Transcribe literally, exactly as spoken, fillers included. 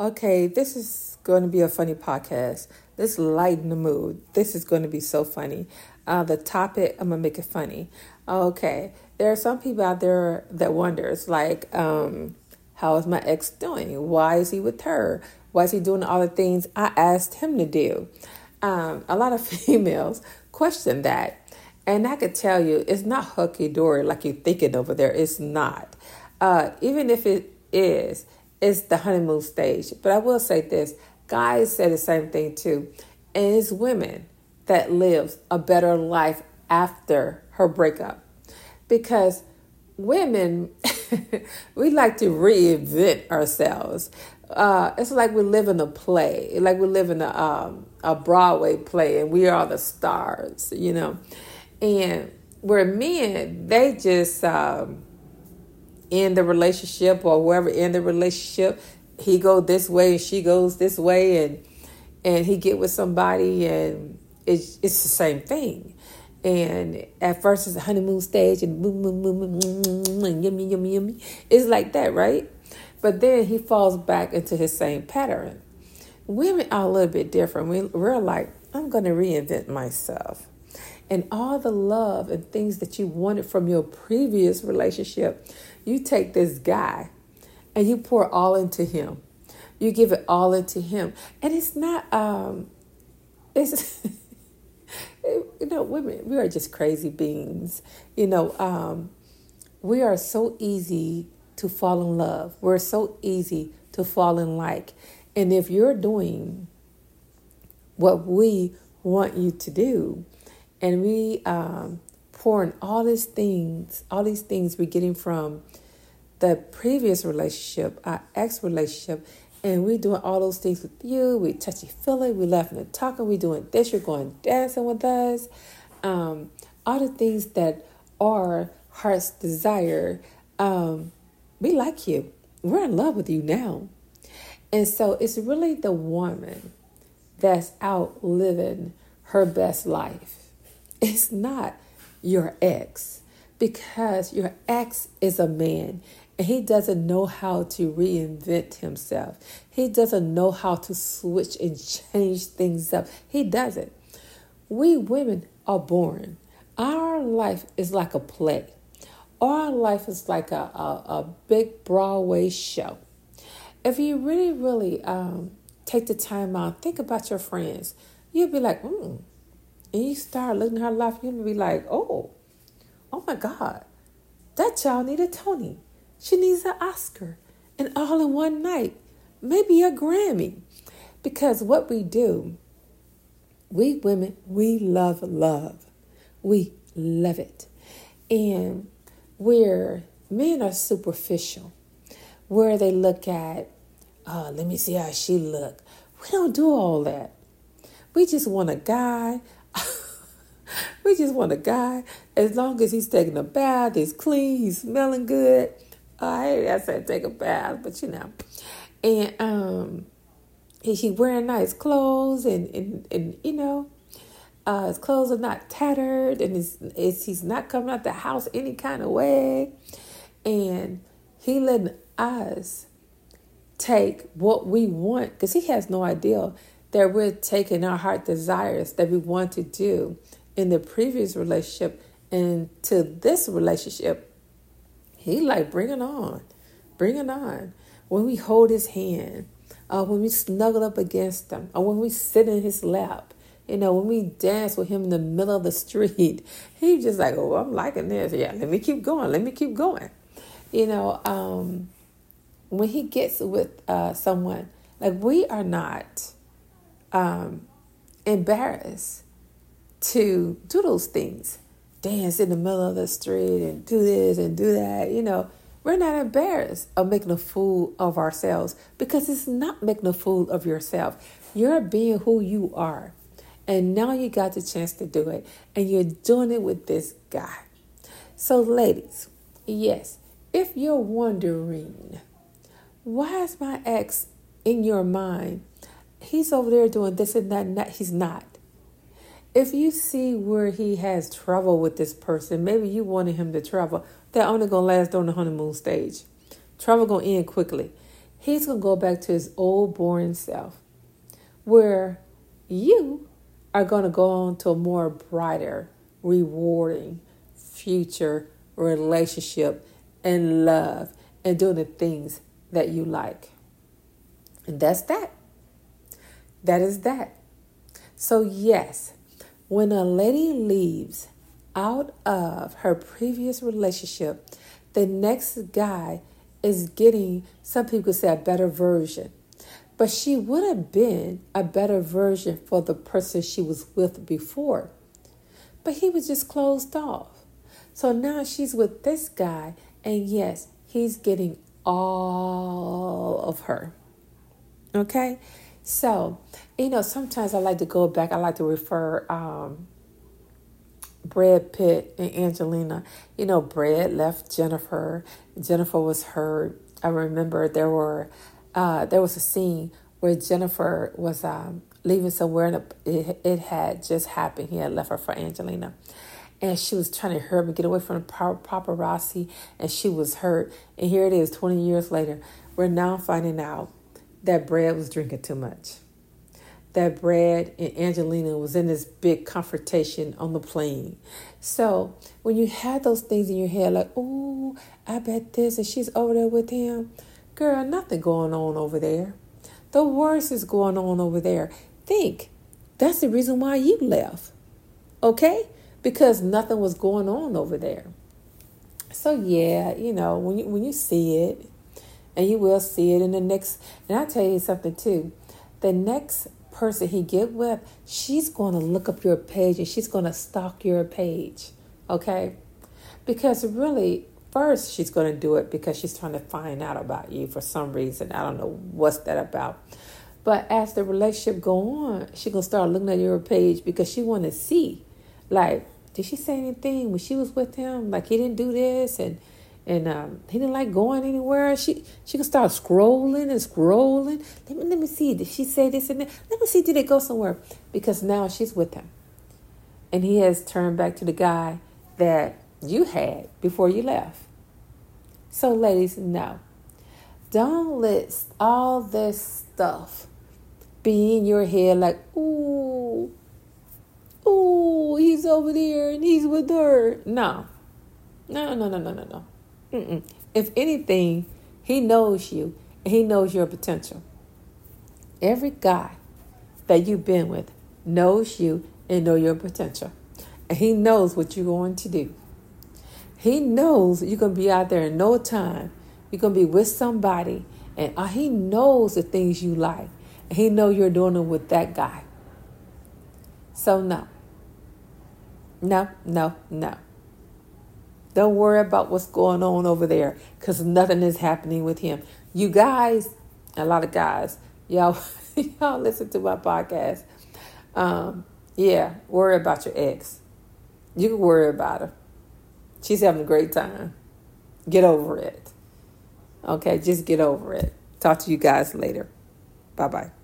Okay, this is going to be a funny podcast. Let's lighten the mood. This is going to be so funny. Uh, the topic, I'm going to make it funny. Okay, there are some people out there that wonders, like, um, how is my ex doing? Why is he with her? Why is he doing all the things I asked him to do? Um, a lot of females question that. And I could tell you, it's not hunky-dory like you're thinking over there. It's not. Uh, even if it is, it's the honeymoon stage. But I will say this. Guys say the same thing too. And it's women that lives a better life after her breakup. Because women, we like to reinvent ourselves. Uh, it's like we live in a play. Like we live in a, um, a Broadway play and we are the stars, you know. And where men, they just um, end the relationship or wherever end the relationship, he go this way and she goes this way, and and he get with somebody and it's it's the same thing. And at first it's a honeymoon stage and boom, boom, boom, boom, boom, boom, and yummy, yummy, yummy. It's like that, right? But then he falls back into his same pattern. Women are a little bit different. We, we're like, I'm going to reinvent myself. And all the love and things that you wanted from your previous relationship, you take this guy and you pour all into him. You give it all into him. And it's not, um, it's, you know, women, we are just crazy beings. You know, um, we are so easy to fall in love. We're so easy to fall in like. And if you're doing what we want you to do, and we um, pouring all these things, all these things we're getting from the previous relationship, our ex relationship, and we're doing all those things with you. We touchy feeling, we laughing and talking, we doing this, you're going dancing with us. Um, all the things that our heart's desire. Um, we like you. We're in love with you now. And so it's really the woman that's out living her best life. It's not your ex, because your ex is a man and he doesn't know how to reinvent himself. He doesn't know how to switch and change things up. He doesn't. We women are born. Our life is like a play. Our life is like a, a, a big Broadway show. If you really, really um, take the time out, think about your friends, you'll be like, hmm. And you start looking at her life, you'll be like, oh, oh my God, that child need a Tony. She needs an Oscar. And all in one night, maybe a Grammy. Because what we do, we women, we love love. We love it. And where men are superficial, where they look at, oh, let me see how she look. We don't do all that. We just want a guy. We just want a guy, as long as he's taking a bath, he's clean, he's smelling good. Uh, hey, I said take a bath, but you know. And um, he, he wearing nice clothes, and, and, and you know, uh, his clothes are not tattered, and his, his, he's not coming out the house any kind of way. And he letting us take what we want, because he has no idea that we're taking our heart desires that we want to do in the previous relationship into this relationship. He like, bring it on, bring it on. When we hold his hand, uh, when we snuggle up against him, or when we sit in his lap, you know, when we dance with him in the middle of the street, he just like, oh, I'm liking this. Yeah, let me keep going. Let me keep going. You know, um, when he gets with uh, someone, like we are not um, embarrassed to do those things, dance in the middle of the street and do this and do that. You know, we're not embarrassed of making a fool of ourselves, because it's not making a fool of yourself. You're being who you are. And now you got the chance to do it. And you're doing it with this guy. So ladies, yes, if you're wondering, why is my ex in your mind? He's over there doing this and that and that. He's not. If you see where he has trouble with this person, maybe you wanted him to travel. That only going to last on the honeymoon stage. Trouble going to end quickly. he's going to go back to his old boring self, where you are going to go on to a more brighter, rewarding future relationship and love and doing the things that you like. And that's that. That is that. So yes, when a lady leaves out of her previous relationship, the next guy is getting, some people say, a better version. But she would have been a better version for the person she was with before. But he was just closed off. So now she's with this guy, and yes, he's getting all of her. Okay? So, you know, sometimes I like to go back. I like to refer um, Brad Pitt and Angelina. You know, Brad left Jennifer. Jennifer was hurt. I remember there were uh, there was a scene where Jennifer was um, leaving somewhere, and it, it had just happened. He had left her for Angelina. And she was trying to hurry me, get away from the paparazzi, and she was hurt. And here it is, twenty years later. We're now finding out that Brad was drinking too much. That Brad and Angelina was in this big confrontation on the plane. So when you have those things in your head, like, oh, I bet this, and she's over there with him. Girl, nothing going on over there. The worst is going on over there. Think, that's the reason why you left. Okay? Because nothing was going on over there. So yeah, you know, when you when you see it, and you will see it in the next, and I'll tell you something too, the next person he get with, she's going to look up your page and she's going to stalk your page, okay? Because really, first she's going to do it because she's trying to find out about you for some reason. I don't know what's that about. But as the relationship go on, she's going to start looking at your page because she want to see, like, did she say anything when she was with him? Like, he didn't do this, and and um, he didn't like going anywhere. She she can start scrolling and scrolling. Let me let me see. Did she say this and that? Let me see. Did they go somewhere? Because now she's with him, and he has turned back to the guy that you had before you left. So, ladies, no, don't let all this stuff be in your head. Like, ooh. Oh, he's over there and he's with her. No. No, no, no, no, no, no. Mm-mm. If anything, he knows you and he knows your potential. Every guy that you've been with knows you and know your potential. And he knows what you're going to do. He knows you're going to be out there in no time. You're going to be with somebody. And uh, he knows the things you like. And he knows you're doing it with that guy. So no, no, no, no. Don't worry about what's going on over there because nothing is happening with him. You guys, a lot of guys, y'all, y'all listen to my podcast. Um, yeah, worry about your ex. You can worry about her. She's having a great time. Get over it. Okay, just get over it. Talk to you guys later. Bye-bye.